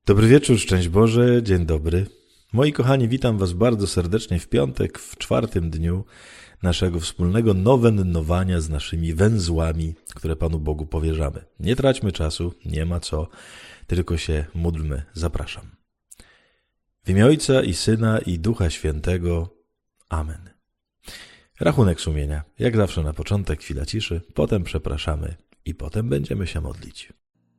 Dobry wieczór, szczęść Boże, dzień dobry. Moi kochani, witam Was bardzo serdecznie w piątek, w 4. dniu naszego wspólnego nowennowania z naszymi węzłami, które Panu Bogu powierzamy. Nie traćmy czasu, nie ma co, tylko się módlmy. Zapraszam. W imię Ojca i Syna i Ducha Świętego. Amen. Rachunek sumienia. Jak zawsze na początek chwila ciszy, potem przepraszamy i potem będziemy się modlić.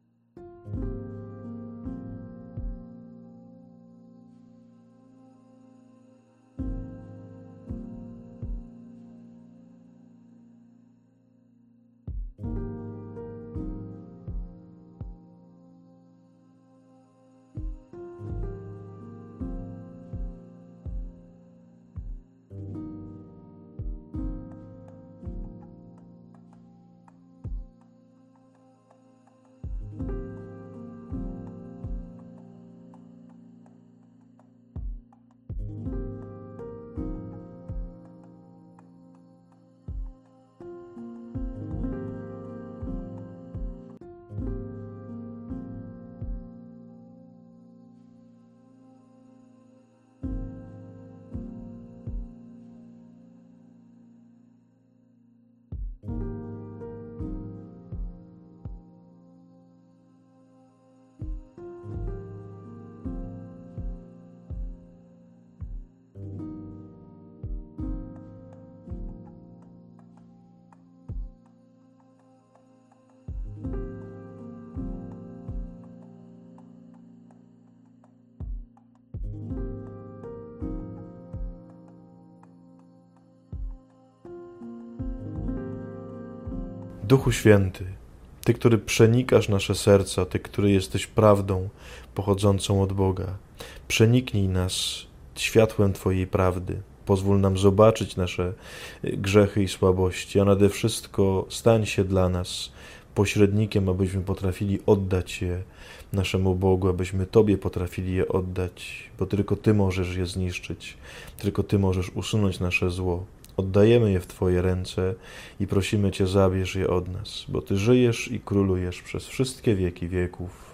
Duchu Święty, Ty, który przenikasz nasze serca, Ty, który jesteś prawdą pochodzącą od Boga, przeniknij nas światłem Twojej prawdy. Pozwól nam zobaczyć nasze grzechy i słabości, a nade wszystko stań się dla nas pośrednikiem, abyśmy potrafili oddać je naszemu Bogu, abyśmy Tobie potrafili je oddać, bo tylko Ty możesz je zniszczyć, tylko Ty możesz usunąć nasze zło. Oddajemy je w Twoje ręce i prosimy Cię, zabierz je od nas, bo Ty żyjesz i królujesz przez wszystkie wieki wieków.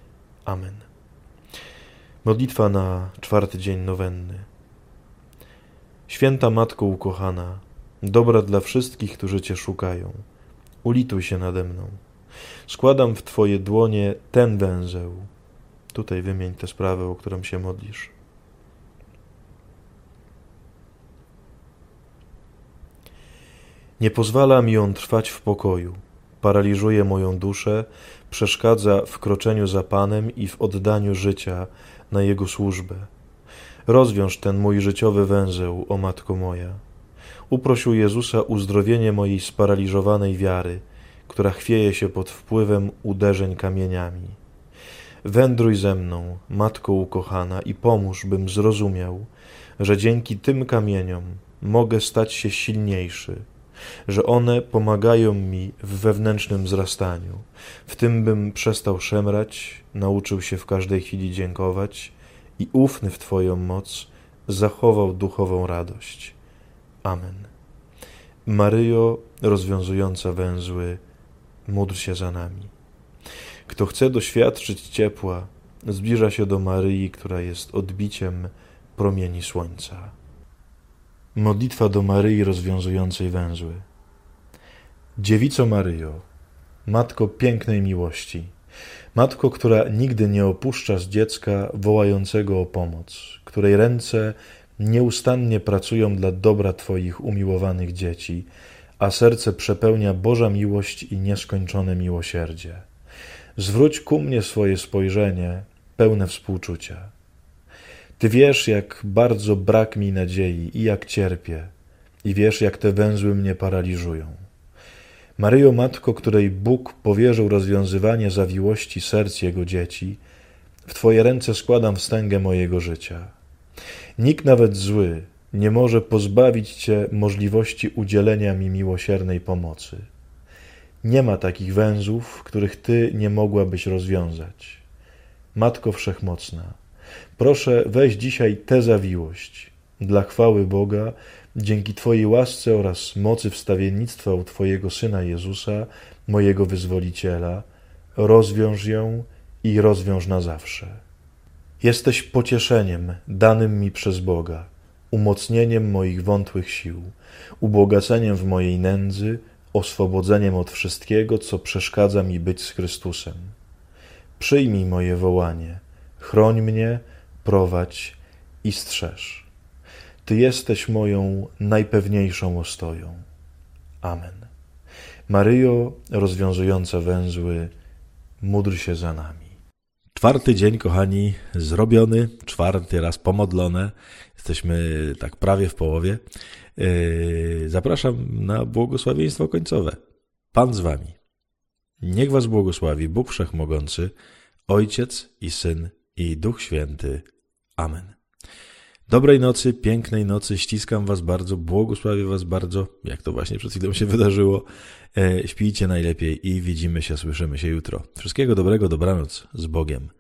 Amen. Modlitwa na 4. dzień nowenny. Święta Matko ukochana, dobra dla wszystkich, którzy Cię szukają, ulituj się nade mną. Składam w Twoje dłonie ten węzeł. Tutaj wymień tę sprawę, o którą się modlisz. Nie pozwala mi on trwać w pokoju, paraliżuje moją duszę, przeszkadza w kroczeniu za Panem i w oddaniu życia na Jego służbę. Rozwiąż ten mój życiowy węzeł, o Matko moja. Uproś u Jezusa uzdrowienie mojej sparaliżowanej wiary, która chwieje się pod wpływem uderzeń kamieniami. Wędruj ze mną, Matko ukochana, i pomóż, bym zrozumiał, że dzięki tym kamieniom mogę stać się silniejszy, że one pomagają mi w wewnętrznym wzrastaniu, w tym bym przestał szemrać, nauczył się w każdej chwili dziękować i ufny w Twoją moc zachował duchową radość. Amen. Maryjo, rozwiązująca węzły, módl się za nami. Kto chce doświadczyć ciepła, zbliża się do Maryi, która jest odbiciem promieni słońca. Modlitwa do Maryi rozwiązującej węzły. Dziewico Maryjo, Matko pięknej miłości, Matko, która nigdy nie opuszczasz dziecka wołającego o pomoc, której ręce nieustannie pracują dla dobra Twoich umiłowanych dzieci, a serce przepełnia Boża miłość i nieskończone miłosierdzie. Zwróć ku mnie swoje spojrzenie, pełne współczucia. Ty wiesz, jak bardzo brak mi nadziei i jak cierpię, i wiesz, jak te węzły mnie paraliżują. Maryjo, Matko, której Bóg powierzył rozwiązywanie zawiłości serc Jego dzieci, w Twoje ręce składam wstęgę mojego życia. Nikt, nawet zły, nie może pozbawić Cię możliwości udzielenia mi miłosiernej pomocy. Nie ma takich węzłów, których Ty nie mogłabyś rozwiązać. Matko Wszechmocna, proszę, weź dzisiaj tę zawiłość dla chwały Boga, dzięki Twojej łasce oraz mocy wstawiennictwa u Twojego Syna Jezusa, mojego Wyzwoliciela, rozwiąż ją i rozwiąż na zawsze. Jesteś pocieszeniem danym mi przez Boga, umocnieniem moich wątłych sił, ubogaceniem w mojej nędzy, oswobodzeniem od wszystkiego, co przeszkadza mi być z Chrystusem. Przyjmij moje wołanie, chroń mnie, prowadź i strzeż. Ty jesteś moją najpewniejszą ostoją. Amen. Maryjo, rozwiązująca węzły, módl się za nami. 4. dzień, kochani, zrobiony, 4. raz pomodlone. Jesteśmy tak prawie w połowie. Zapraszam na błogosławieństwo końcowe. Pan z wami. Niech was błogosławi Bóg Wszechmogący, Ojciec i Syn i Duch Święty. Amen. Dobrej nocy, pięknej nocy, ściskam was bardzo, błogosławię was bardzo, jak to właśnie przed chwilą się wydarzyło. Śpijcie najlepiej i widzimy się, słyszymy się jutro. Wszystkiego dobrego, dobranoc, z Bogiem.